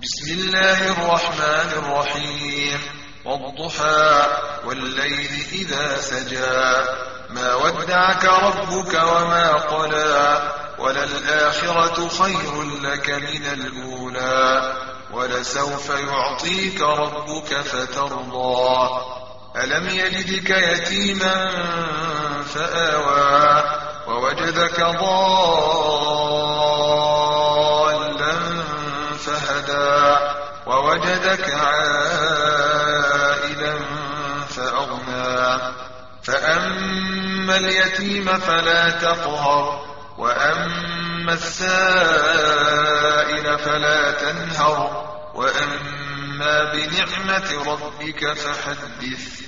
بسم الله الرحمن الرحيم. والضحى والليل إذا سجى ما ودعك ربك وما قلى وللآخرة خير لك من الأولى ولسوف يعطيك ربك فترضى ألم يجدك يتيما فآوى ووجدك ضالا فهدى ووجدك عائلا فأغنى فأما اليتيم فلا تقهر وأما السائل فلا تنهر وأما بنعمة ربك فحدث.